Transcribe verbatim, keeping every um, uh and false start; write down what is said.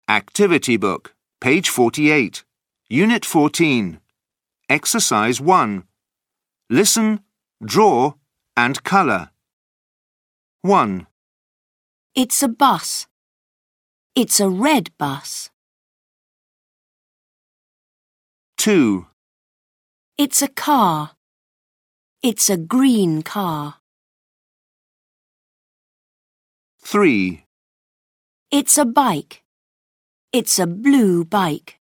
Activity Book, page forty-eight, Unit fourteen. Exercise one. Listen, draw, and colour. one. It's a bus. It's a red bus. two. It's a car. It's a green car. three. It's a bike. It's a blue bike.